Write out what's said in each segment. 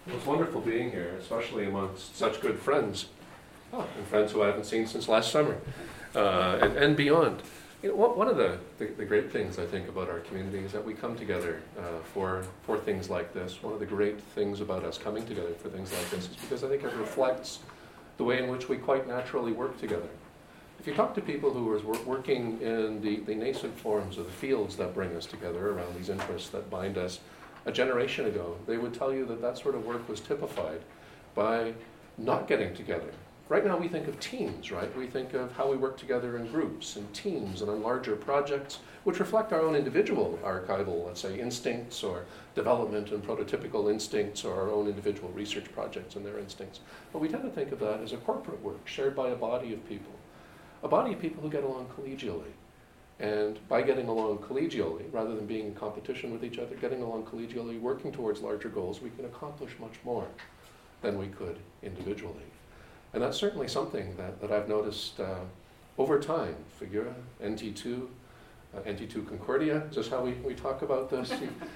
It's wonderful being here, especially amongst such good friends, and friends who I haven't seen since last summer, and beyond. You know, one of the great things I think about our community is that we come together for things like this. One of the great things about us coming together for things like this is because I think it reflects the way in which we quite naturally work together. If you talk to people who are working in the nascent forms of the fields that bring us together around these interests that bind us a generation ago, they would tell you that that sort of work was typified by not getting together. Right now we think of teams, right? We think of how we work together in groups and teams and on larger projects, which reflect our own individual archival, let's say, instincts or development and prototypical instincts or our own individual research projects and their instincts. But we tend to think of that as a corporate work shared by a body of people. A body of people who get along collegially. And by getting along collegially, rather than being in competition with each other, getting along collegially, working towards larger goals, we can accomplish much more than we could individually. And that's certainly something that I've noticed over time. Figura, NT2, NT2 Concordia, is this how we talk about this?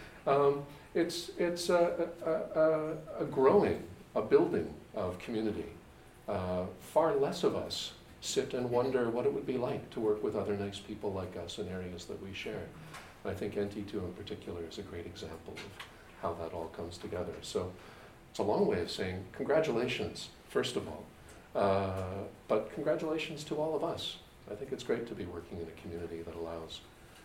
It's a growing, a building of community. Far less of us sit and wonder what it would be like to work with other nice people like us in areas that we share. I think NT2 in particular is a great example of how that all comes together. So it's a long way of saying congratulations, first of all. But congratulations to all of us. I think it's great to be working in a community that allows,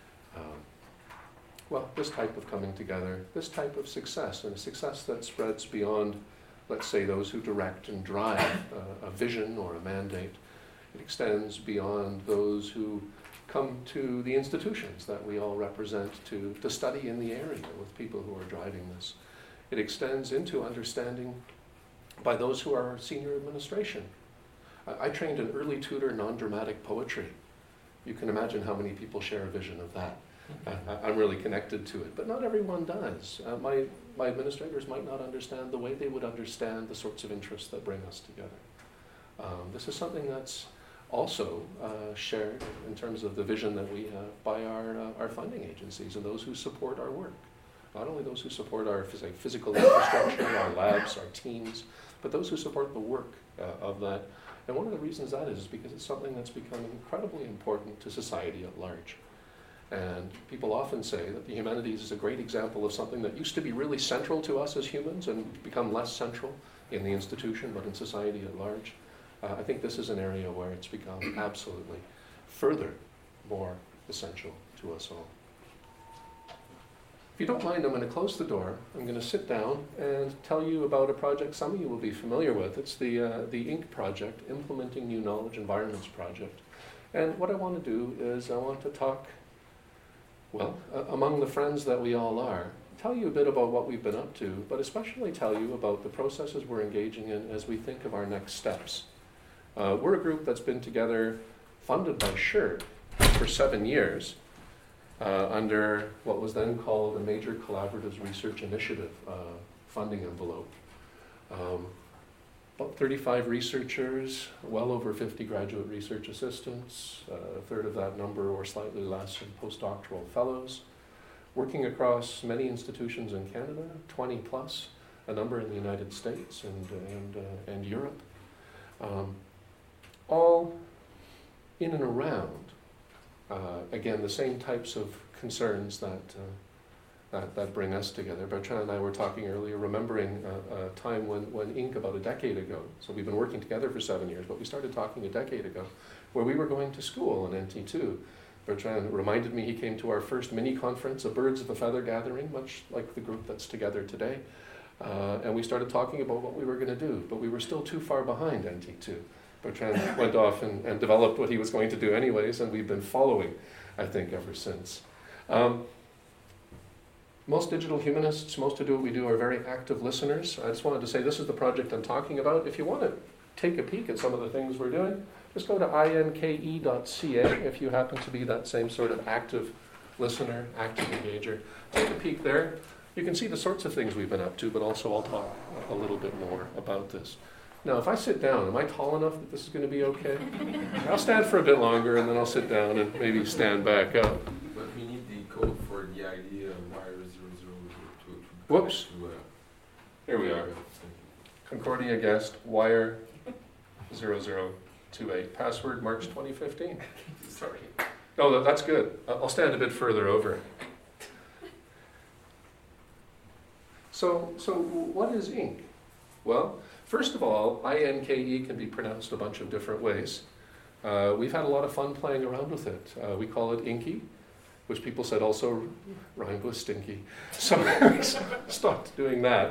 this type of coming together, this type of success, and a success that spreads beyond, let's say, those who direct and drive a vision or a mandate. It extends beyond those who come to the institutions that we all represent to study in the area with people who are driving this. It extends into understanding by those who are senior administration. I trained in early tutor non-dramatic poetry. You can imagine how many people share a vision of that. I'm really connected to it, but not everyone does. My administrators might not understand the way they would understand the sorts of interests that bring us together. This is something that's also shared in terms of the vision that we have by our funding agencies and those who support our work. Not only those who support our physical infrastructure, our labs, our teams, but those who support the work of that. And one of the reasons that is because it's something that's become incredibly important to society at large. And people often say that the humanities is a great example of something that used to be really central to us as humans and become less central in the institution, but in society at large. I think this is an area where it's become absolutely further more essential to us all. If you don't mind, I'm going to close the door. I'm going to sit down and tell you about a project some of you will be familiar with. It's the INK project, Implementing New Knowledge Environments project. And what I want to do is I want to talk, among the friends that we all are, tell you a bit about what we've been up to, but especially tell you about the processes we're engaging in as we think of our next steps. We're a group that's been together, funded by SSHRC for 7 years, under what was then called a Major Collaboratives Research Initiative funding envelope. About 35 researchers, well over 50 graduate research assistants, a third of that number or slightly less in postdoctoral fellows, working across many institutions in Canada, 20 plus, a number in the United States and Europe. All in and around, again, the same types of concerns that bring us together. Bertrand and I were talking earlier, remembering a time when INK, about a decade ago, so we've been working together for 7 years, but we started talking a decade ago, where we were going to school in NT2. Bertrand reminded me he came to our first mini conference, a Birds of a Feather gathering, much like the group that's together today. And we started talking about what we were going to do, but we were still too far behind NT2. Bertrand went off and developed what he was going to do anyways, and we've been following, I think, ever since. Most digital humanists, most who do what we do, are very active listeners. I just wanted to say this is the project I'm talking about. If you want to take a peek at some of the things we're doing, just go to inke.ca if you happen to be that same sort of active listener, active engager. Take a peek there. You can see the sorts of things we've been up to, but also I'll talk a little bit more about this. Now, if I sit down, am I tall enough that this is going to be okay? I'll stand for a bit longer, and then I'll sit down and maybe stand back up. But we need the code for the idea of wire 000 to Whoops. Here we are. Concordia guest, wire 0028. Password March 2015. Sorry. No, that's good. I'll stand a bit further over. So what is ink? Well, first of all, INKE can be pronounced a bunch of different ways. We've had a lot of fun playing around with it. We call it inky, which people said also rhymed with stinky. So we stopped doing that.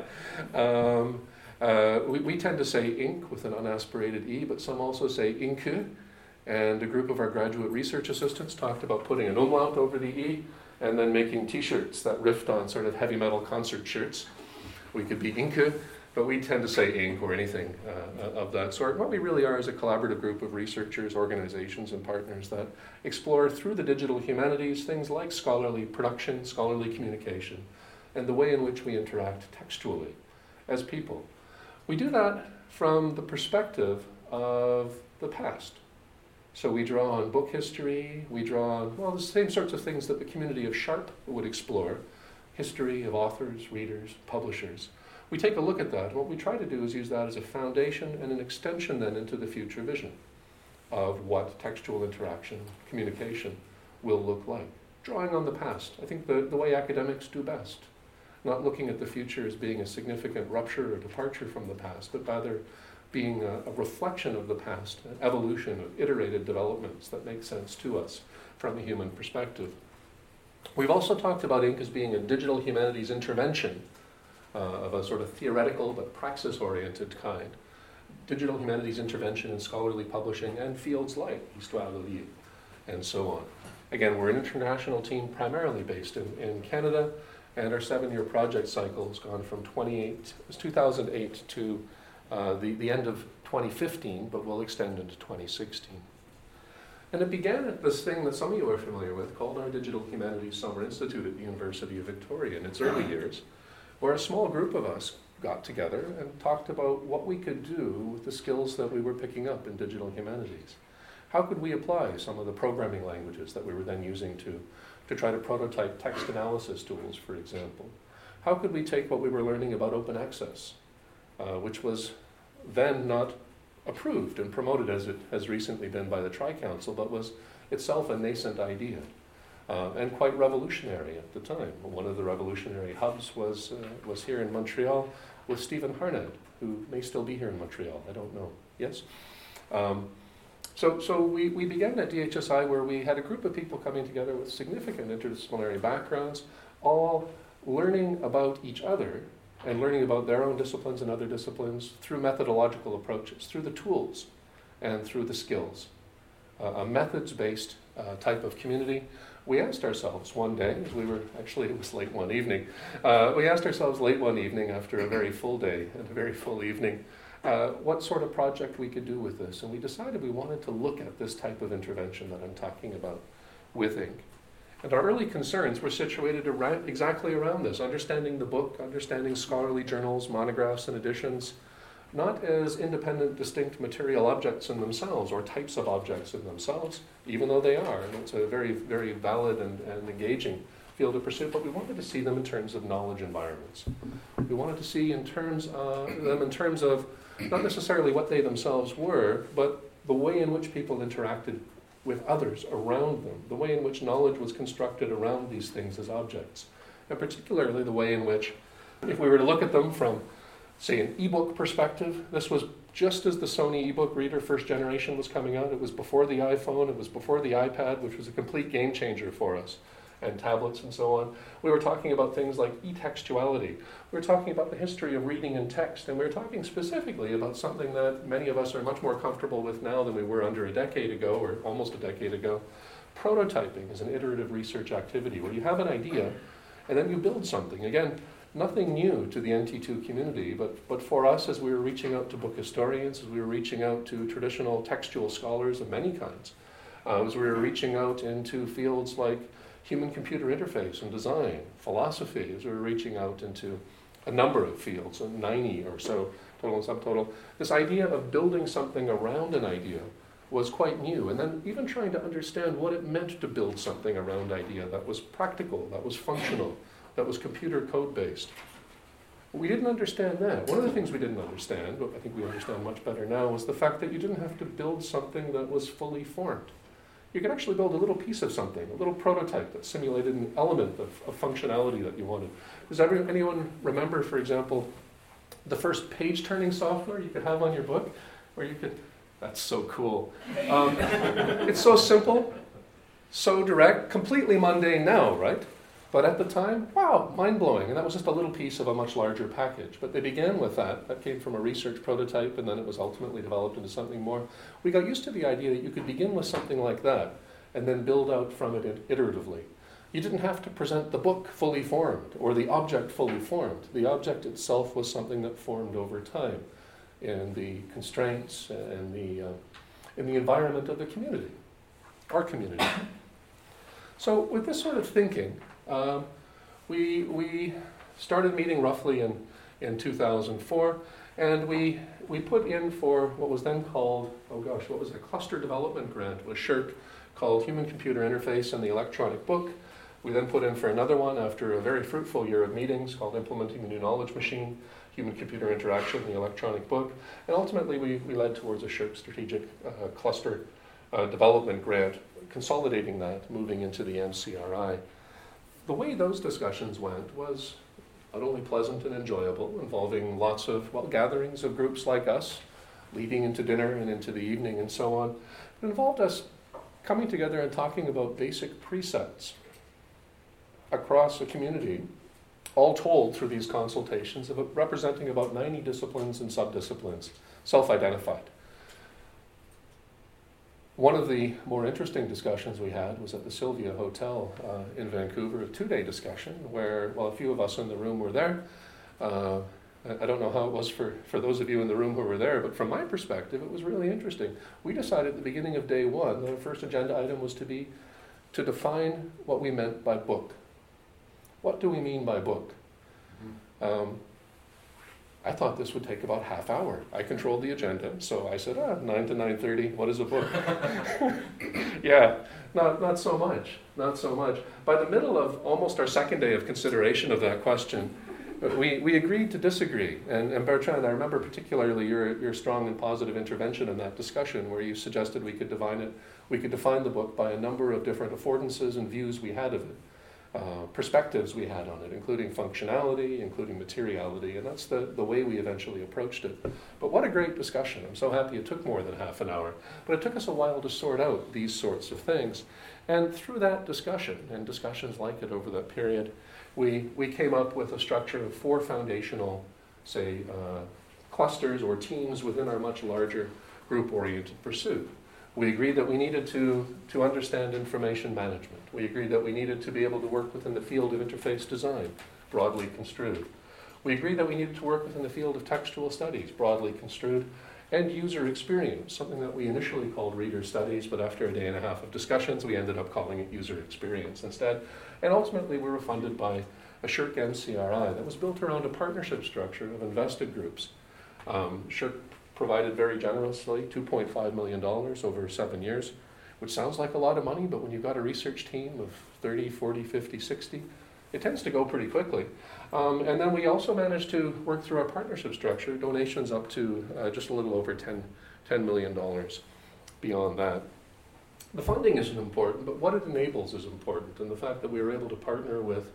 We tend to say ink with an unaspirated E, but some also say inku. And a group of our graduate research assistants talked about putting an umlaut over the E and then making t-shirts that riffed on sort of heavy metal concert shirts. We could be inku, but we tend to say ink or anything of that sort. What we really are is a collaborative group of researchers, organizations, and partners that explore through the digital humanities things like scholarly production, scholarly communication, and the way in which we interact textually as people. We do that from the perspective of the past. So we draw on book history, we draw on, well, the same sorts of things that the community of Sharp would explore, history of authors, readers, publishers. We take a look at that. What we try to do is use that as a foundation and an extension then into the future vision of what textual interaction, communication will look like. Drawing on the past, I think the way academics do best. Not looking at the future as being a significant rupture or departure from the past, but rather being a reflection of the past, an evolution of iterated developments that make sense to us from a human perspective. We've also talked about ink as being a digital humanities intervention of a sort of theoretical but praxis-oriented kind. Digital humanities intervention in scholarly publishing and fields like Histoire de l'Île and so on. Again, we're an international team primarily based in Canada, and our 7-year project cycle has gone from 2008 to the end of 2015, but will extend into 2016. And it began at this thing that some of you are familiar with called our Digital Humanities Summer Institute at the University of Victoria in its early years, where a small group of us got together and talked about what we could do with the skills that we were picking up in digital humanities. How could we apply some of the programming languages that we were then using to try to prototype text analysis tools, for example? How could we take what we were learning about open access, which was then not approved and promoted as it has recently been by the Tri-Council, but was itself a nascent idea and quite revolutionary at the time. One of the revolutionary hubs was here in Montreal with Stephen Harned, who may still be here in Montreal, I don't know. Yes? So we began at DHSI where we had a group of people coming together with significant interdisciplinary backgrounds, all learning about each other and learning about their own disciplines and other disciplines through methodological approaches, through the tools and through the skills. A methods-based type of community. We asked ourselves one day, as it was late one evening, we asked ourselves late one evening after a very full day and a very full evening, what sort of project we could do with this. And we decided we wanted to look at this type of intervention that I'm talking about with ink. And our early concerns were situated exactly around this, understanding the book, understanding scholarly journals, monographs, and editions, not as independent, distinct material objects in themselves or types of objects in themselves, even though they are. And it's a very, very valid and engaging field of pursuit, but we wanted to see them in terms of knowledge environments. We wanted to see them in terms of not necessarily what they themselves were, but the way in which people interacted with others around them, the way in which knowledge was constructed around these things as objects, and particularly the way in which, if we were to look at them from, say, an ebook perspective, this was just as the Sony ebook reader first generation was coming out. It was before the iPhone, it was before the iPad, which was a complete game changer for us, and tablets and so on. We were talking about things like e-textuality. We were talking about the history of reading and text, and we were talking specifically about something that many of us are much more comfortable with now than we were under a decade ago, or almost a decade ago. Prototyping is an iterative research activity where you have an idea and then you build something. Again, nothing new to the NT2 community, but for us, as we were reaching out to book historians, as we were reaching out to traditional textual scholars of many kinds, as we were reaching out into fields like human-computer interface and design, philosophy, as we were reaching out into a number of fields, 90 or so, total and subtotal, this idea of building something around an idea was quite new, and then even trying to understand what it meant to build something around idea that was practical, that was functional, that was computer code-based. We didn't understand that. One of the things we didn't understand, but I think we understand much better now, was the fact that you didn't have to build something that was fully formed. You could actually build a little piece of something, a little prototype that simulated an element of functionality that you wanted. Does anyone remember, for example, the first page-turning software you could have on your book? Where you could, that's so cool. It's so simple, so direct, completely mundane now, right? But at the time, wow, mind-blowing. And that was just a little piece of a much larger package. But they began with that. That came from a research prototype, and then it was ultimately developed into something more. We got used to the idea that you could begin with something like that and then build out from it iteratively. You didn't have to present the book fully formed or the object fully formed. The object itself was something that formed over time in the constraints and in the environment of the community, our community. So with this sort of thinking, we started meeting roughly in 2004, and we put in for what was then called, what was it, a cluster development grant with SSHRC called Human-Computer Interface and the Electronic Book. We then put in for another one after a very fruitful year of meetings called Implementing the New Knowledge Machine, Human-Computer Interaction, and the Electronic Book. And ultimately we led towards a SSHRC strategic cluster development grant, consolidating that, moving into the MCRI. The way those discussions went was not only pleasant and enjoyable, involving lots of, gatherings of groups like us, leading into dinner and into the evening and so on. It involved us coming together and talking about basic presets across a community, all told through these consultations, representing about 90 disciplines and subdisciplines, self-identified. One of the more interesting discussions we had was at the Sylvia Hotel in Vancouver, a 2-day discussion where, a few of us in the room were there. I don't know how it was for those of you in the room who were there, but from my perspective, it was really interesting. We decided at the beginning of day one, the first agenda item was to define what we meant by book. What do we mean by book? I thought this would take about half hour. I controlled the agenda, so I said, 9 to 9:30, what is a book? Yeah, not so much, not so much. By the middle of almost our second day of consideration of that question, we agreed to disagree. And Bertrand, I remember particularly your strong and positive intervention in that discussion where you suggested we could define the book by a number of different affordances and views we had of it. Perspectives we had on it, including functionality, including materiality, and that's the way we eventually approached it. But what a great discussion. I'm so happy it took more than half an hour. But it took us a while to sort out these sorts of things. And through that discussion, and discussions like it over that period, we came up with a structure of 4 foundational, clusters or teams within our much larger group-oriented pursuit. We agreed that we needed to understand information management. We agreed that we needed to be able to work within the field of interface design, broadly construed. We agreed that we needed to work within the field of textual studies, broadly construed, and user experience, something that we initially called reader studies, but after a day and a half of discussions, we ended up calling it user experience instead. And ultimately, we were funded by a SSHRC MCRI that was built around a partnership structure of invested groups. SSHRC provided very generously $2.5 million over 7 years, which sounds like a lot of money, but when you've got a research team of 30, 40, 50, 60, it tends to go pretty quickly. And then we also managed to work through our partnership structure, donations up to just a little over $10 million beyond that. The funding isn't important, but what it enables is important, and the fact that we were able to partner with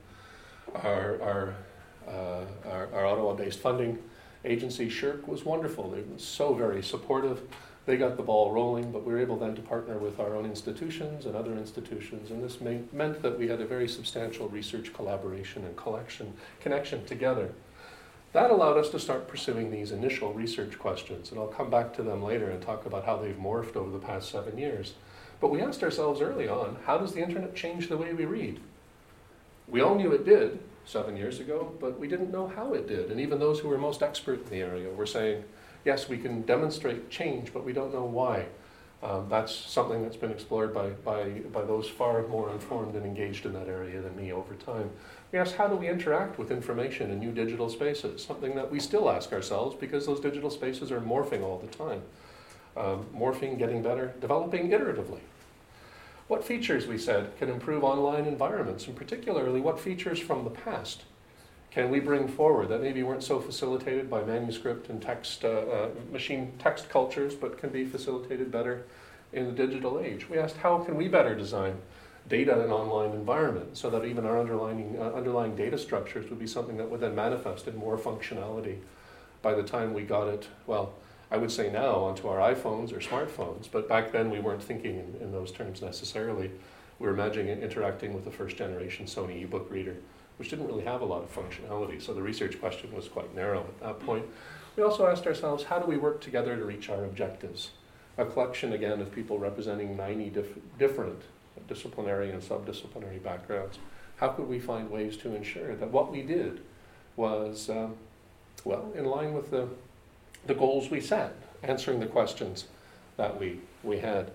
our Ottawa-based funding agency, SSHRC, was wonderful. They were so very supportive. They got the ball rolling, but we were able then to partner with our own institutions and other institutions, and this meant that we had a very substantial research collaboration and connection together. That allowed us to start pursuing these initial research questions, and I'll come back to them later and talk about how they've morphed over the past 7 years. But we asked ourselves early on, how does the internet change the way we read? We all knew it did 7 years ago, but we didn't know how it did. And even those who were most expert in the area were saying, yes, we can demonstrate change, but we don't know why. That's something that's been explored by those far more informed and engaged in that area than me over time. We asked, how do we interact with information in new digital spaces? Something that we still ask ourselves because those digital spaces are morphing all the time. Morphing, getting better, developing iteratively. What features, we said, can improve online environments, and particularly what features from the past can we bring forward that maybe weren't so facilitated by manuscript and text, machine text cultures, but can be facilitated better in the digital age? We asked, how can we better design data in an online environment so that even our underlying data structures would be something that would then manifest in more functionality by the time we got it, well, I would say now onto our iPhones or smartphones, but back then we weren't thinking in those terms necessarily. We were imagining interacting with the first generation Sony ebook reader, which didn't really have a lot of functionality, so the research question was quite narrow at that point. We also asked ourselves, how do we work together to reach our objectives? A collection, again, of people representing 90 different disciplinary and subdisciplinary backgrounds. How could we find ways to ensure that what we did was, well, in line with the goals we set, answering the questions that we had.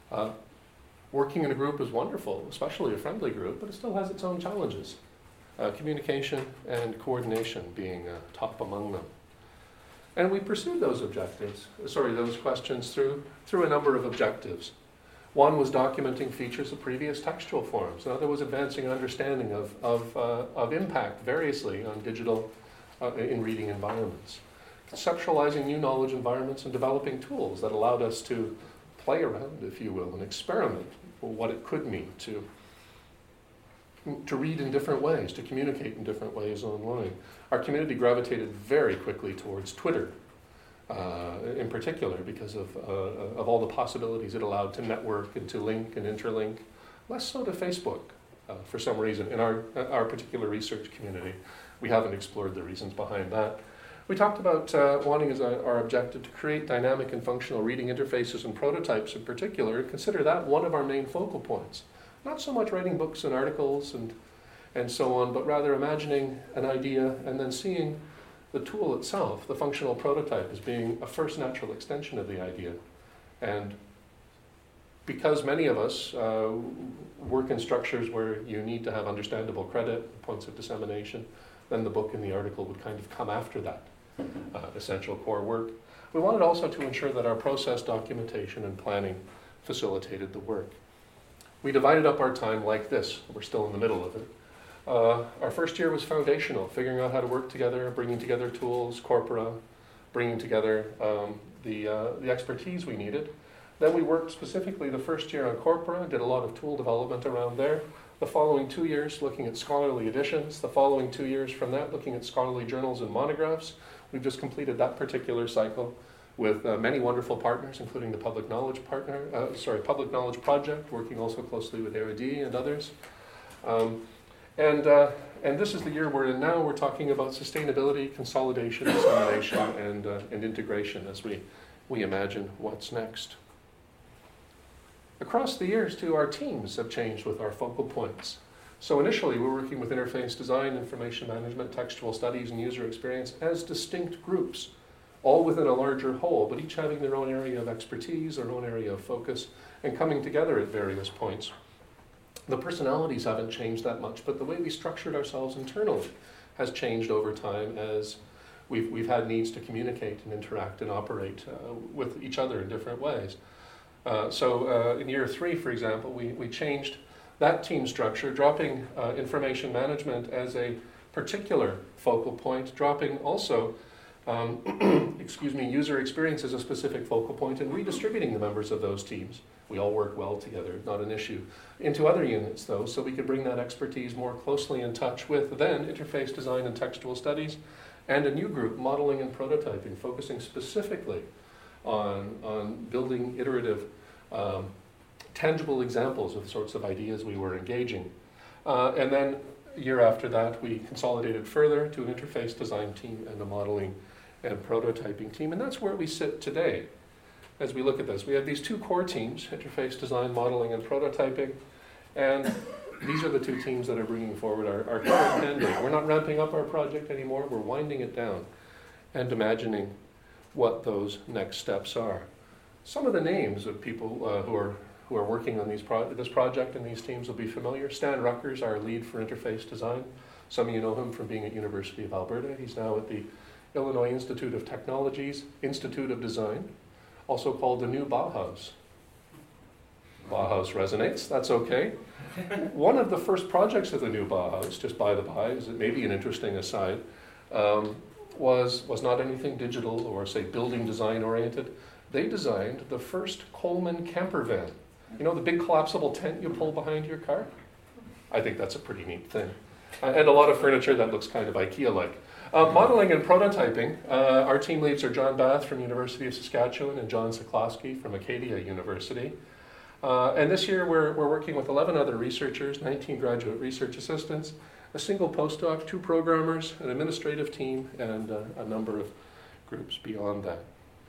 Working in a group is wonderful, especially a friendly group, but it still has its own challenges. Communication and coordination being top among them. And we pursued those questions through a number of objectives. One was documenting features of previous textual forms. Another was advancing understanding of impact variously on digital in reading environments. Conceptualizing new knowledge environments and developing tools that allowed us to play around, if you will, and experiment with what it could mean to read in different ways, to communicate in different ways online. Our community gravitated very quickly towards Twitter, in particular, because of all the possibilities it allowed to network and to link and interlink. Less so to Facebook, for some reason. In our particular research community, we haven't explored the reasons behind that. We talked about wanting as our objective to create dynamic and functional reading interfaces and prototypes in particular, and consider that one of our main focal points. Not so much writing books and articles and so on, but rather imagining an idea and then seeing the tool itself, the functional prototype, as being a first natural extension of the idea. And because many of us work in structures where you need to have understandable credit, points of dissemination, then the book and the article would kind of come after that essential core work. We wanted also to ensure that our process documentation and planning facilitated the work. We divided up our time like this. We're still in the middle of it. Our first year was foundational, figuring out how to work together, bringing together tools, corpora, bringing together the expertise we needed. Then we worked specifically the first year on corpora, did a lot of tool development around there. The following 2 years looking at scholarly editions. The following 2 years from that looking at scholarly journals and monographs. We've just completed that particular cycle with many wonderful partners, including the Public Knowledge Project, working also closely with Érudit and others. And this is the year we're in now. We're talking about sustainability, consolidation, dissemination, and integration as we imagine what's next. Across the years, too, our teams have changed with our focal points. So initially, we were working with interface design, information management, textual studies, and user experience as distinct groups, all within a larger whole, but each having their own area of expertise, their own area of focus, and coming together at various points. The personalities haven't changed that much, but the way we structured ourselves internally has changed over time as we've had needs to communicate and interact and operate with each other in different ways. So in year 3, for example, we changed that team structure, dropping information management as a particular focal point, dropping also user experience as a specific focal point, and redistributing the members of those teams. We all work well together, not an issue. Into other units, though, so we could bring that expertise more closely in touch with then interface design and textual studies, and a new group, modeling and prototyping, focusing specifically on building iterative, tangible examples of the sorts of ideas we were engaging. And then a year after that, we consolidated further to an interface design team and a modeling and prototyping team, and that's where we sit today. As we look at this, we have these 2 core teams, interface design, modeling, and prototyping, and these are the 2 teams that are bringing forward our current mandate. We're not ramping up our project anymore, we're winding it down and imagining what those next steps are. Some of the names of people who are working on this project and these teams will be familiar. Stan Ruckers, our lead for interface design. Some of you know him from being at University of Alberta. He's now at the Illinois Institute of Technology's Institute of Design, also called the New Bauhaus. Bauhaus resonates, that's okay. One of the first projects of the new Bauhaus, just by the by, is it may be an interesting aside, was not anything digital or, say, building design oriented. They designed the first Coleman camper van. You know the big collapsible tent you pull behind your car? I think that's a pretty neat thing. And a lot of furniture that looks kind of IKEA-like. Modeling and prototyping, our team leads are John Bath from University of Saskatchewan and John Siklowski from Acadia University. And this year we're working with 11 other researchers, 19 graduate research assistants, a single postdoc, 2 programmers, an administrative team, and a number of groups beyond that.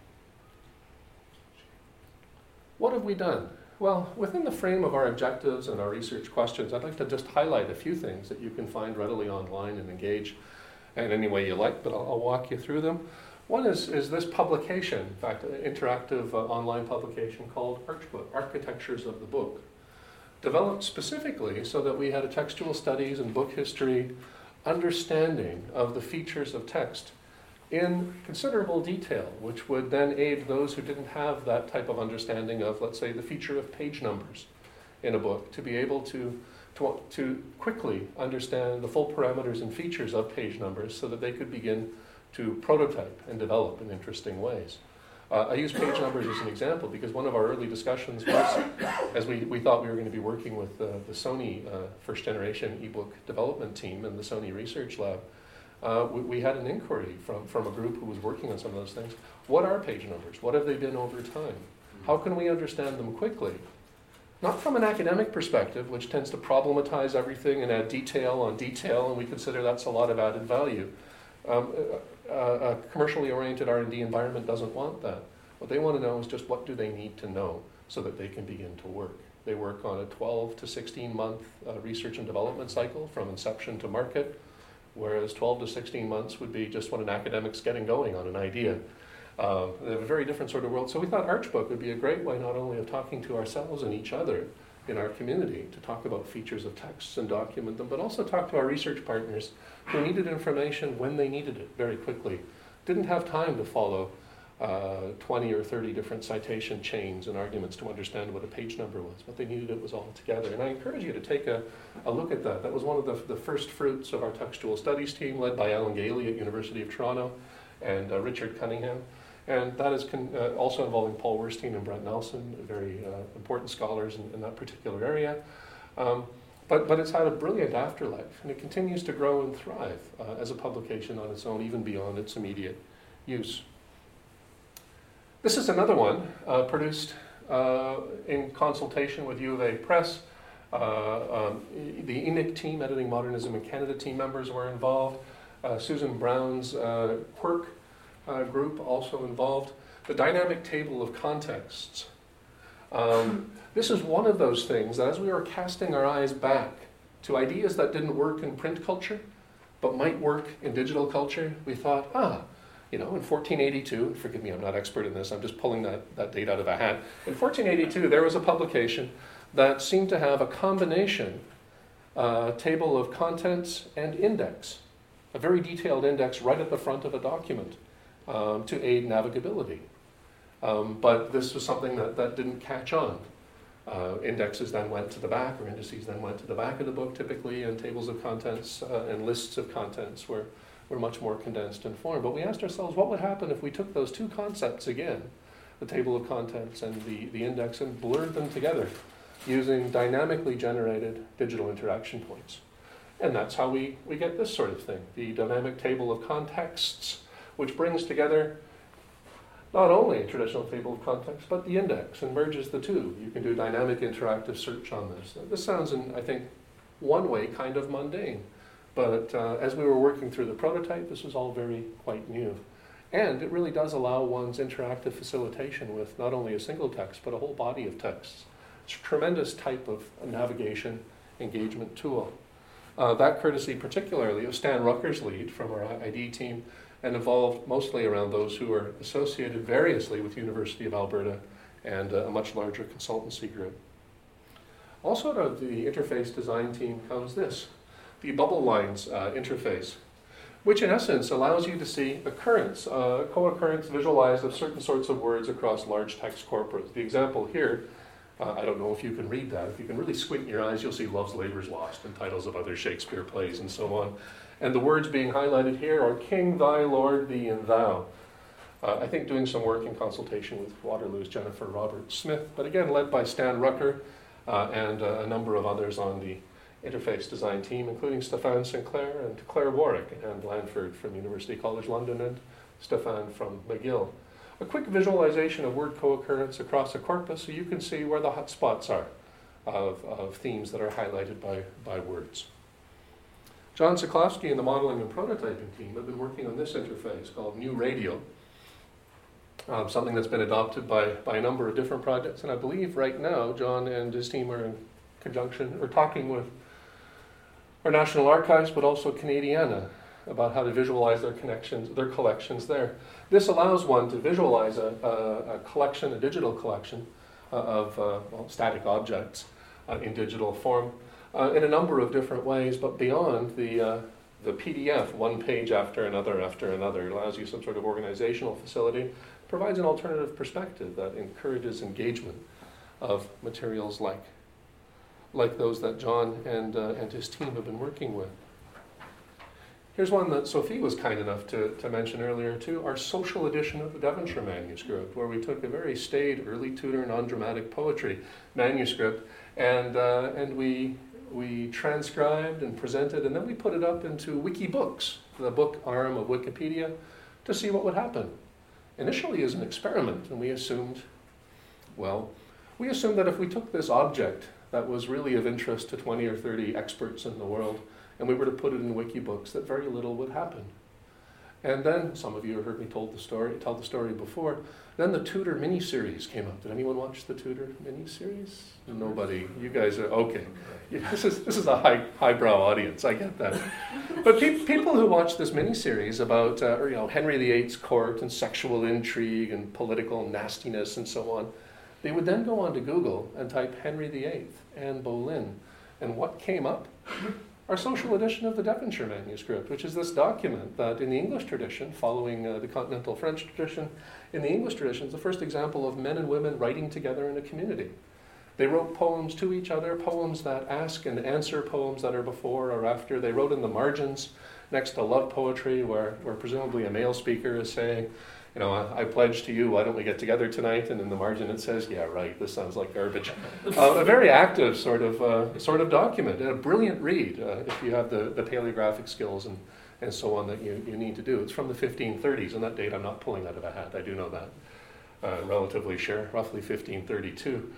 What have we done? Well, within the frame of our objectives and our research questions, I'd like to just highlight a few things that you can find readily online and engage in any way you like, but I'll walk you through them. One is this publication, in fact, an interactive online publication called Archbook, Architectures of the Book, developed specifically so that we had a textual studies and book history understanding of the features of text in considerable detail, which would then aid those who didn't have that type of understanding of, let's say, the feature of page numbers in a book, to be able to quickly understand the full parameters and features of page numbers so that they could begin to prototype and develop in interesting ways. I use page numbers as an example because one of our early discussions was, as we thought we were going to be working with the Sony first generation ebook development team and the Sony Research Lab, we had an inquiry from a group who was working on some of those things. What are page numbers? What have they been over time? How can we understand them quickly? Not from an academic perspective, which tends to problematize everything and add detail on detail, and we consider that's a lot of added value. A commercially oriented R&D environment doesn't want that. What they want to know is just what do they need to know so that they can begin to work. They work on a 12 to 16 month research and development cycle from inception to market, whereas 12 to 16 months would be just when an academic's getting going on an idea. They have a very different sort of world. So we thought Archbook would be a great way not only of talking to ourselves and each other in our community to talk about features of texts and document them, but also talk to our research partners who needed information when they needed it very quickly. Didn't have time to follow 20 or 30 different citation chains and arguments to understand what a page number was. What they needed it was all together. And I encourage you to take a look at that. That was one of the first fruits of our textual studies team led by Alan Gailey at University of Toronto and Richard Cunningham. And that is also involving Paul Werstein and Brent Nelson, very important scholars in that particular area. But it's had a brilliant afterlife, and it continues to grow and thrive as a publication on its own, even beyond its immediate use. This is another one produced in consultation with U of A Press. The ENIC team, Editing Modernism in Canada team members were involved. Susan Brown's Quirk group also involved. The dynamic table of contexts. This is one of those things that as we were casting our eyes back to ideas that didn't work in print culture, but might work in digital culture, we thought, in 1482, forgive me, I'm not expert in this, I'm just pulling that date out of a hat. In 1482, there was a publication that seemed to have a combination table of contents and index, a very detailed index right at the front of a document to aid navigability. But this was something that didn't catch on. Indexes then went to the back, or indices then went to the back of the book typically, and tables of contents and lists of contents were much more condensed in form. But we asked ourselves, what would happen if we took those two concepts again, the table of contents and the index, and blurred them together using dynamically generated digital interaction points? And that's how we get this sort of thing, the dynamic table of contexts, which brings together not only a traditional table of contexts, but the index, and merges the two. You can do dynamic interactive search on this. This sounds, in, I think, one way kind of mundane. But as we were working through the prototype, this was all quite new. And it really does allow one's interactive facilitation with not only a single text, but a whole body of texts. It's a tremendous type of navigation engagement tool. That courtesy particularly of Stan Ruckersleed from our ID team, and involved mostly around those who are associated variously with University of Alberta and a much larger consultancy group. Also out of the interface design team comes this, the bubble lines interface, which in essence allows you to see occurrence, co-occurrence visualized of certain sorts of words across large text corpora. The example here I don't know if you can read that. If you can really squint your eyes, you'll see Love's Labour's Lost and titles of other Shakespeare plays and so on. And the words being highlighted here are King, thy Lord, thee, and thou. I think doing some work in consultation with Waterloo's Jennifer Roberts Smith, but again led by Stan Rucker and a number of others on the interface design team, including Stefan Sinclair and Claire Warwick and Blandford from University College London and Stefan from McGill. A quick visualization of word co-occurrence across a corpus so you can see where the hot spots are of themes that are highlighted by words. John Siklowski and the modeling and prototyping team have been working on this interface called New Radio, something that's been adopted by a number of different projects. And I believe right now John and his team are in conjunction, or talking with our National Archives, but also Canadiana, about how to visualize their collections there. This allows one to visualize a collection, a digital collection of static objects in digital form in a number of different ways, but beyond the PDF, one page after another, it allows you some sort of organizational facility, provides an alternative perspective that encourages engagement of materials like those that John and his team have been working with. Here's one that Sophie was kind enough to mention earlier too, our social edition of the Devonshire manuscript, where we took a very staid early Tudor non-dramatic poetry manuscript and we transcribed and presented, and then we put it up into Wikibooks, the book arm of Wikipedia, to see what would happen. Initially as an experiment, and we assumed that if we took this object that was really of interest to 20 or 30 experts in the world, and we were to put it in Wikibooks, that very little would happen. And then, some of you have heard me tell the story before, then the Tudor miniseries came up. Did anyone watch the Tudor miniseries? Nobody. You guys are, okay. Yeah, this is a highbrow audience, I get that. But people who watch this miniseries about Henry VIII's court and sexual intrigue and political nastiness and so on, they would then go on to Google and type Henry VIII, Anne Boleyn, and what came up? Our social edition of the Devonshire manuscript, which is this document that in the English tradition, following the continental French tradition, in the English tradition is the first example of men and women writing together in a community. They wrote poems to each other, poems that ask and answer poems that are before or after. They wrote in the margins next to love poetry, where presumably a male speaker is saying, I pledge to you, why don't we get together tonight? And in the margin it says, yeah, right, this sounds like garbage. A very active sort of document, and a brilliant read if you have the paleographic skills and so on that you need to do. It's from the 1530s, and that date I'm not pulling out of a hat, I do know that. Roughly 1532.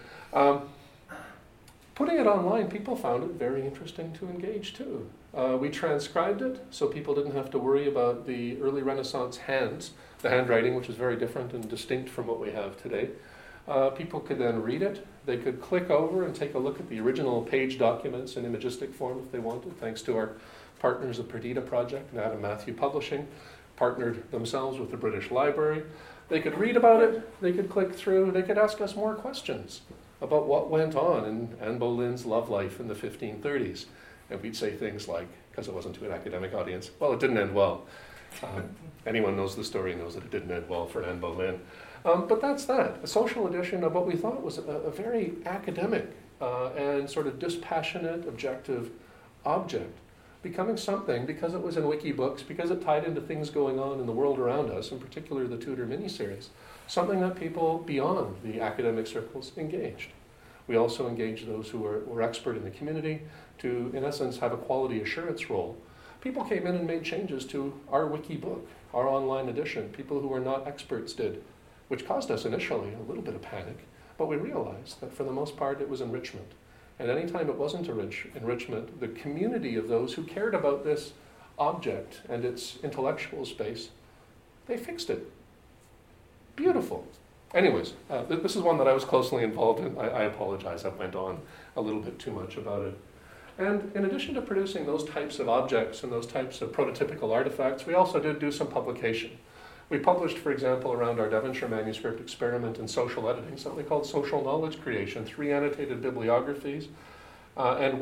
Putting it online, people found it very interesting to engage too. We transcribed it so people didn't have to worry about the early Renaissance hands, the handwriting, which is very different and distinct from what we have today. People could then read it. They could click over and take a look at the original page documents in imagistic form if they wanted, thanks to our partners at Perdita Project and Adam Matthew Publishing, partnered themselves with the British Library. They could read about it, they could click through, they could ask us more questions about what went on in Anne Boleyn's love life in the 1530s. And we'd say things like, because it wasn't to an academic audience, well, it didn't end well. Anyone knows the story knows that it didn't end well for Anne Boleyn. But that's that, a social edition of what we thought was a very academic and sort of dispassionate, objective object, becoming something, because it was in Wikibooks, because it tied into things going on in the world around us, in particular the Tudor miniseries, something that people beyond the academic circles engaged. We also engaged those who were expert in the community to, in essence, have a quality assurance role. People came in and made changes to our Wikibook, our online edition. People who were not experts did, which caused us initially a little bit of panic, but we realized that for the most part it was enrichment. And anytime it wasn't enrichment, the community of those who cared about this object and its intellectual space, they fixed it. Beautiful. Anyways, this is one that I was closely involved in. I apologize, I went on a little bit too much about it. And in addition to producing those types of objects and those types of prototypical artifacts, we also did do some publication. We published, for example, around our Devonshire manuscript experiment in social editing, something called Social Knowledge Creation, 3 annotated bibliographies, and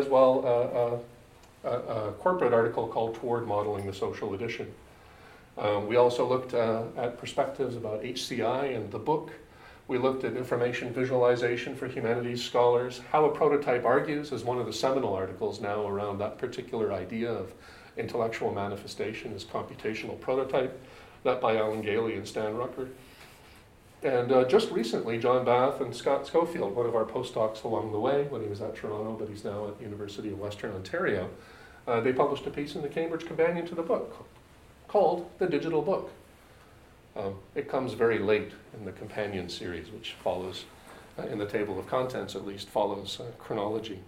a corporate article called Toward Modeling the Social Edition. We also looked at perspectives about HCI and the book. We looked at information visualization for humanities scholars, how a prototype argues is one of the seminal articles now around that particular idea of intellectual manifestation as computational prototype, that by Alan Gailey and Stan Rucker. And just recently, John Bath and Scott Schofield, one of our postdocs along the way when he was at Toronto, but he's now at the University of Western Ontario, they published a piece in the Cambridge Companion to the book called The Digital Book. It comes very late in the companion series, which follows, in the table of contents at least, follows chronology.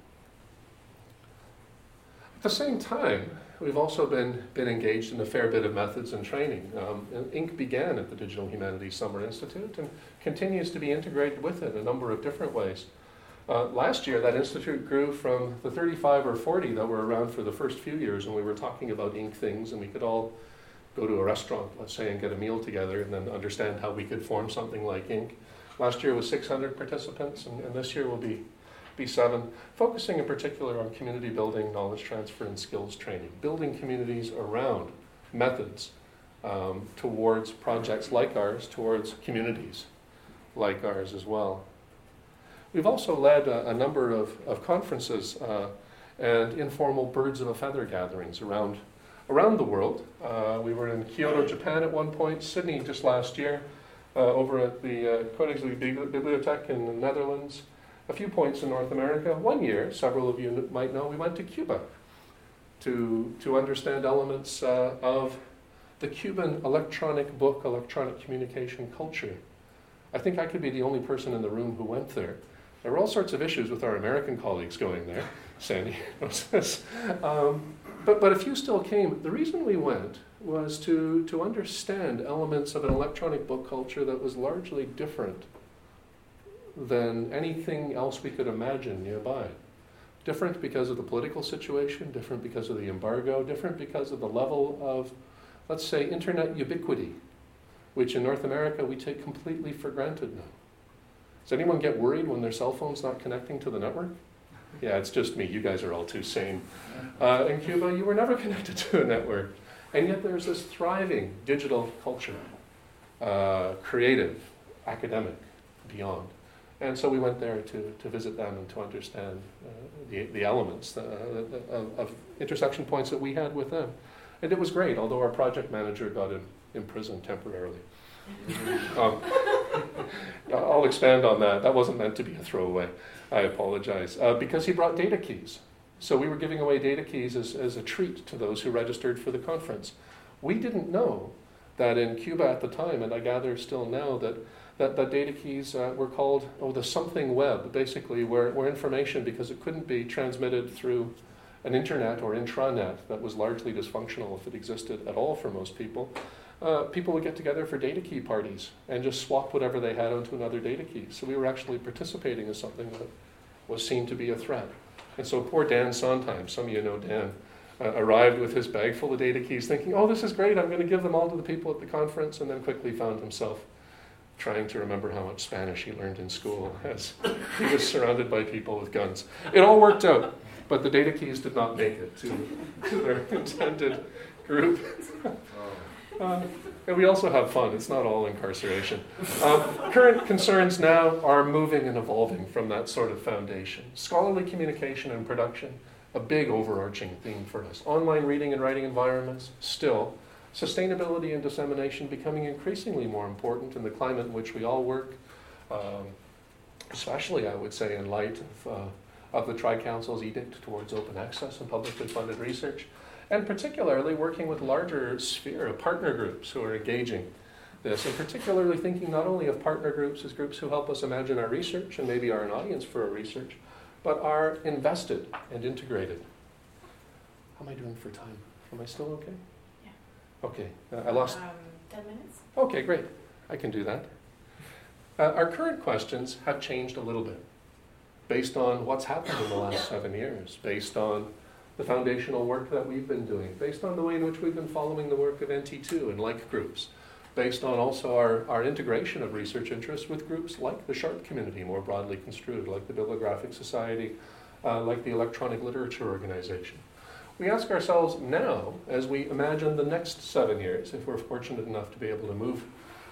At the same time, we've also been engaged in a fair bit of methods and training. INC began at the Digital Humanities Summer Institute and continues to be integrated with it in a number of different ways. Last year, that institute grew from the 35 or 40 that were around for the first few years when we were talking about INC things, and we could all go to a restaurant, let's say, and get a meal together and then understand how we could form something like INC. Last year was 600 participants, and this year will be 7, focusing in particular on community building, knowledge transfer, and skills training, building communities around methods towards projects like ours, towards communities like ours as well. We've also led a number of conferences and informal birds of a feather gatherings around the world. We were in Kyoto, Japan at one point, Sydney just last year, over at the Koninklijke Bibliotheek in the Netherlands, a few points in North America. One year, several of you might know, we went to Cuba to understand elements of the Cuban electronic book, electronic communication culture. I think I could be the only person in the room who went there. There were all sorts of issues with our American colleagues going there. Sandy knows this. But a few still came. The reason we went was to understand elements of an electronic book culture that was largely different than anything else we could imagine nearby. Different because of the political situation, different because of the embargo, different because of the level of, let's say, internet ubiquity, which in North America we take completely for granted now. Does anyone get worried when their cell phone's not connecting to the network? Yeah, it's just me. You guys are all too sane. In Cuba, you were never connected to a network. And yet there's this thriving digital culture, creative, academic, beyond. And so we went there to visit them and to understand the elements of intersection points that we had with them. And it was great, although our project manager got imprisoned temporarily. I'll expand on that. That wasn't meant to be a throwaway. I apologize. Because he brought data keys. So we were giving away data keys as a treat to those who registered for the conference. We didn't know that in Cuba at the time, and I gather still now, that data keys were called the something web, basically, where information, because it couldn't be transmitted through an internet or intranet that was largely dysfunctional if it existed at all for most people, people would get together for data key parties and just swap whatever they had onto another data key. So we were actually participating in something that was seen to be a threat. And so poor Dan Sondheim, some of you know Dan, arrived with his bag full of data keys thinking, oh, this is great, I'm going to give them all to the people at the conference, and then quickly found himself trying to remember how much Spanish he learned in school as he was surrounded by people with guns. It all worked out, but the data keys did not make it to their intended group. And we also have fun. It's not all incarceration. Current concerns now are moving and evolving from that sort of foundation. Scholarly communication and production, a big overarching theme for us. Online reading and writing environments, still. Sustainability and dissemination becoming increasingly more important in the climate in which we all work, especially, I would say, in light of the Tri-Council's edict towards open access and publicly funded research, and particularly working with larger sphere of partner groups who are engaging this, and particularly thinking not only of partner groups as groups who help us imagine our research and maybe are an audience for our research, but are invested and integrated. How am I doing for time? Am I still okay? Yeah. Okay, I lost... 10 minutes. Okay, great. I can do that. Our current questions have changed a little bit based on what's happened in the last 7 years, based on the foundational work that we've been doing, based on the way in which we've been following the work of NT2 and like groups, based on also our integration of research interests with groups like the SHARP community, more broadly construed, like the Bibliographic Society, like the Electronic Literature Organization. We ask ourselves now, as we imagine the next 7 years, if we're fortunate enough to be able to move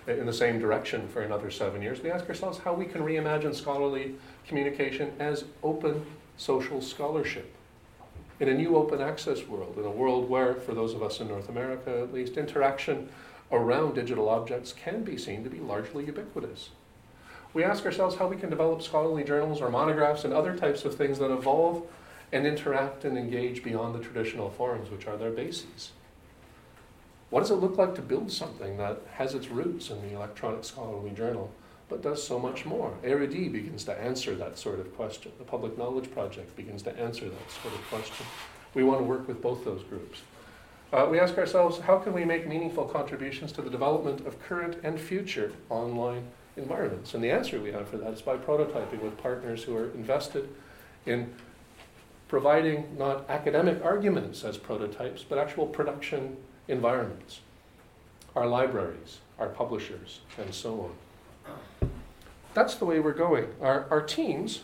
in the same direction for another 7 years. We ask ourselves how we can reimagine scholarly communication as open social scholarship in a new open access world, in a world where, for those of us in North America at least, interaction around digital objects can be seen to be largely ubiquitous. We ask ourselves how we can develop scholarly journals or monographs and other types of things that evolve and interact and engage beyond the traditional forms, which are their bases. What does it look like to build something that has its roots in the electronic scholarly journal, but does so much more? Érudit begins to answer that sort of question. The Public Knowledge Project begins to answer that sort of question. We want to work with both those groups. We ask ourselves, how can we make meaningful contributions to the development of current and future online environments? And the answer we have for that is by prototyping with partners who are invested in providing not academic arguments as prototypes, but actual production environments. Our libraries, our publishers, and so on. That's the way we're going. Our teams,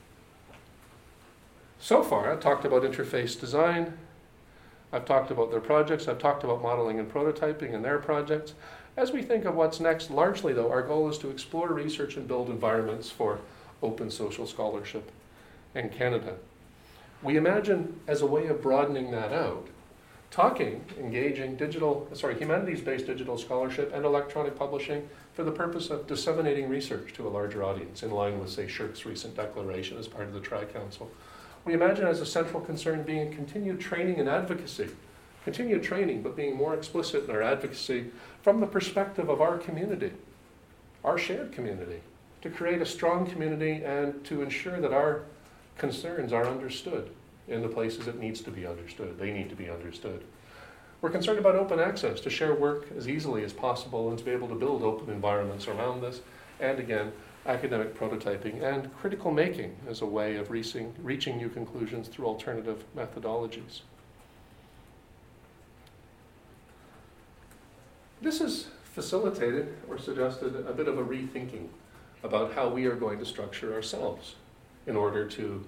so far, I've talked about interface design, I've talked about their projects, I've talked about modeling and prototyping and their projects. As we think of what's next, largely though, our goal is to explore, research, and build environments for open social scholarship in Canada. We imagine, as a way of broadening that out, engaging humanities-based digital scholarship and electronic publishing for the purpose of disseminating research to a larger audience, in line with, say, SSHRC's recent declaration as part of the Tri-Council. We imagine as a central concern being continued training and advocacy, continued training, but being more explicit in our advocacy from the perspective of our community, our shared community, to create a strong community and to ensure that our concerns are understood in the places it needs to be understood. They need to be understood. We're concerned about open access, to share work as easily as possible and to be able to build open environments around this. And again, academic prototyping and critical making as a way of reaching new conclusions through alternative methodologies. This has facilitated or suggested a bit of a rethinking about how we are going to structure ourselves in order to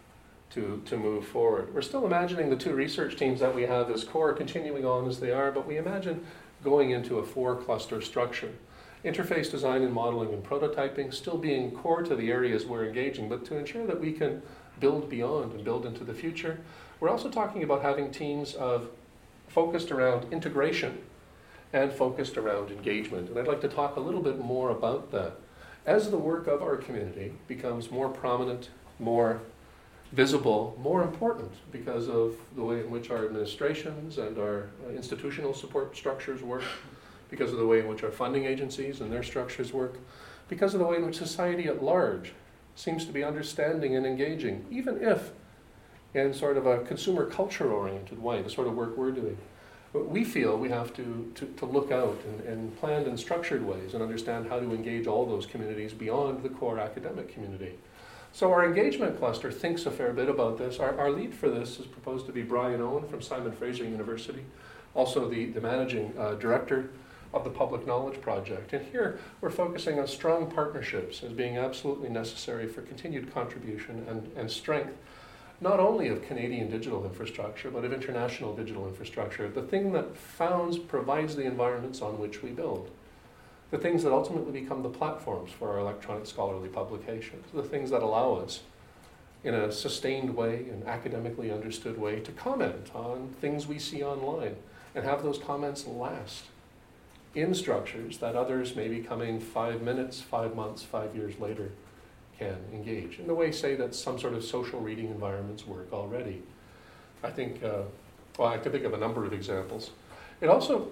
move forward. We're still imagining the two research teams that we have as core continuing on as they are, but we imagine going into a 4-cluster structure. Interface design and modeling and prototyping still being core to the areas we're engaging, but to ensure that we can build beyond and build into the future, we're also talking about having teams focused around integration and focused around engagement. And I'd like to talk a little bit more about that. As the work of our community becomes more prominent, more visible, more important because of the way in which our administrations and our institutional support structures work, because of the way in which our funding agencies and their structures work, because of the way in which society at large seems to be understanding and engaging, even if in sort of a consumer culture-oriented way, the sort of work we're doing. But we feel we have to look out in planned and structured ways and understand how to engage all those communities beyond the core academic community. So our engagement cluster thinks a fair bit about this. Our lead for this is proposed to be Brian Owen from Simon Fraser University, also the managing director of the Public Knowledge Project. And here we're focusing on strong partnerships as being absolutely necessary for continued contribution and strength, not only of Canadian digital infrastructure, but of international digital infrastructure, the thing that provides the environments on which we build, the things that ultimately become the platforms for our electronic scholarly publications, the things that allow us in a sustained way, an academically understood way, to comment on things we see online and have those comments last in structures that others maybe coming 5 minutes, 5 months, 5 years later can engage. In the way, say, that some sort of social reading environments work already. I think, I can think of a number of examples. It also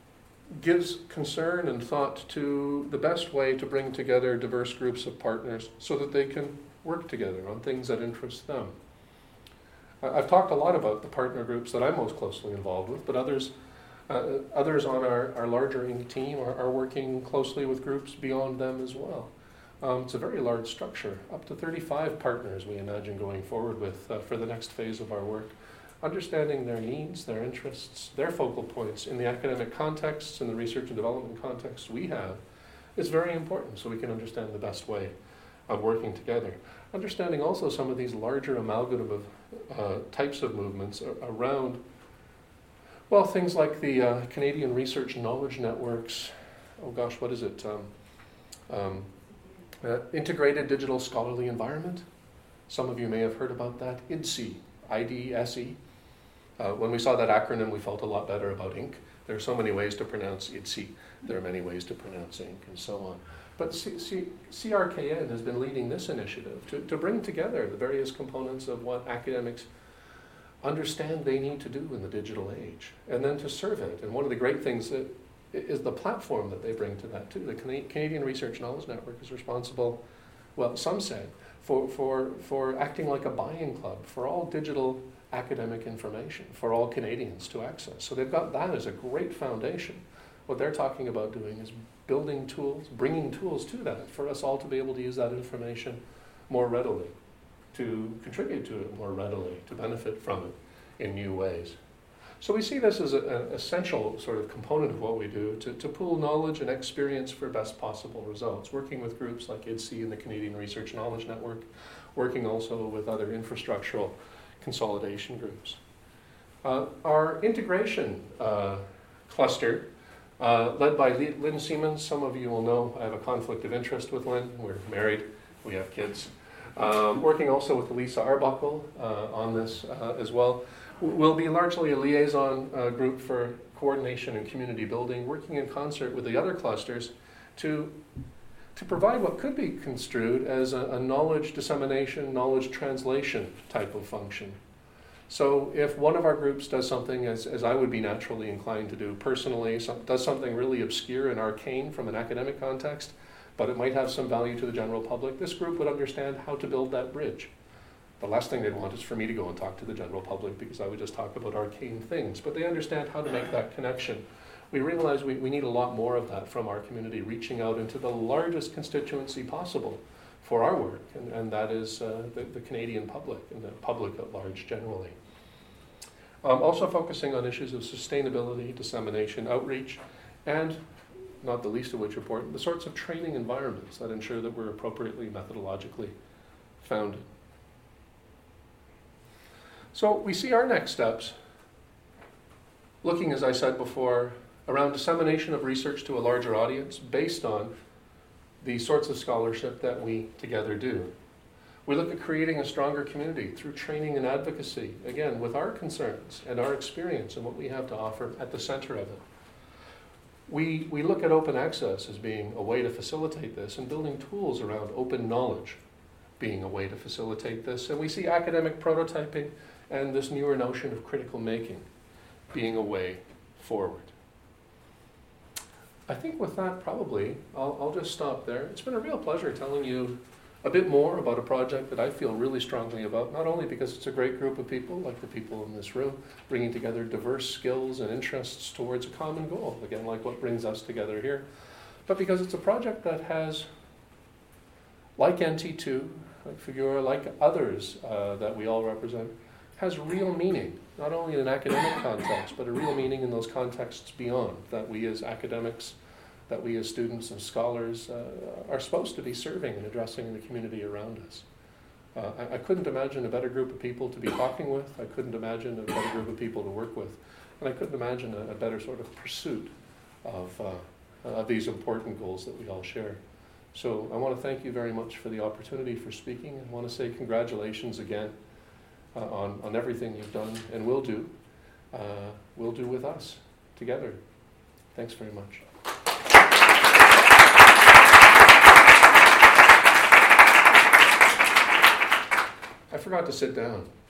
gives concern and thought to the best way to bring together diverse groups of partners so that they can work together on things that interest them. I've talked a lot about the partner groups that I'm most closely involved with, but others on our larger Inc. team are working closely with groups beyond them as well. It's a very large structure, up to 35 partners we imagine going forward with for the next phase of our work. Understanding their needs, their interests, their focal points in the academic contexts and the research and development contexts we have is very important so we can understand the best way of working together. Understanding also some of these larger amalgam of types of movements around, well, things like the Canadian Research Knowledge Networks, oh gosh, what is it? Integrated Digital Scholarly Environment. Some of you may have heard about that. IDSE, IDSE. When we saw that acronym, we felt a lot better about Inc. There are so many ways to pronounce IDSE. There are many ways to pronounce Inc. and so on. But CRKN has been leading this initiative to bring together the various components of what academics understand they need to do in the digital age, and then to serve it. And one of the great things that is the platform that they bring to that too. The Canadian Research Knowledge Network is responsible, well, some say, for acting like a buying club for all digital academic information for all Canadians to access. So they've got that as a great foundation. What they're talking about doing is building tools, bringing tools to that for us all to be able to use that information more readily, to contribute to it more readily, to benefit from it in new ways. So we see this as an essential sort of component of what we do, to pool knowledge and experience for best possible results, working with groups like IDSE and the Canadian Research Knowledge Network, working also with other infrastructural consolidation groups. Our integration cluster, led by Lynn Siemens. Some of you will know I have a conflict of interest with Lynn. We're married, we have kids. Working also with Lisa Arbuckle on this as well. We'll be largely a liaison group for coordination and community building, working in concert with the other clusters to provide what could be construed as a knowledge dissemination, knowledge translation type of function. So if one of our groups does something, as I would be naturally inclined to do personally, does something really obscure and arcane from an academic context, but it might have some value to the general public, this group would understand how to build that bridge. The last thing they'd want is for me to go and talk to the general public, because I would just talk about arcane things, but they understand how to make that connection. We realize we need a lot more of that from our community, reaching out into the largest constituency possible for our work, and that is the Canadian public and the public at large generally. Also focusing on issues of sustainability, dissemination, outreach, and not the least of which important, the sorts of training environments that ensure that we're appropriately methodologically founded. So we see our next steps looking, as I said before, around dissemination of research to a larger audience based on the sorts of scholarship that we together do. We look at creating a stronger community through training and advocacy, again, with our concerns and our experience and what we have to offer at the center of it. We look at open access as being a way to facilitate this, and building tools around open knowledge being a way to facilitate this. And we see academic prototyping and this newer notion of critical making being a way forward. I think with that, probably, I'll just stop there. It's been a real pleasure telling you a bit more about a project that I feel really strongly about, not only because it's a great group of people, like the people in this room, bringing together diverse skills and interests towards a common goal, again, like what brings us together here, but because it's a project that has, like NT2, like Figura, like others that we all represent, has real meaning, not only in an academic context, but a real meaning in those contexts beyond, that we as academics, that we as students and scholars are supposed to be serving and addressing in the community around us. I couldn't imagine a better group of people to be talking with, I couldn't imagine a better group of people to work with, and I couldn't imagine a better sort of pursuit of these important goals that we all share. So I want to thank you very much for the opportunity for speaking, and want to say congratulations again on everything you've done and will do with us together. Thanks very much. I forgot to sit down.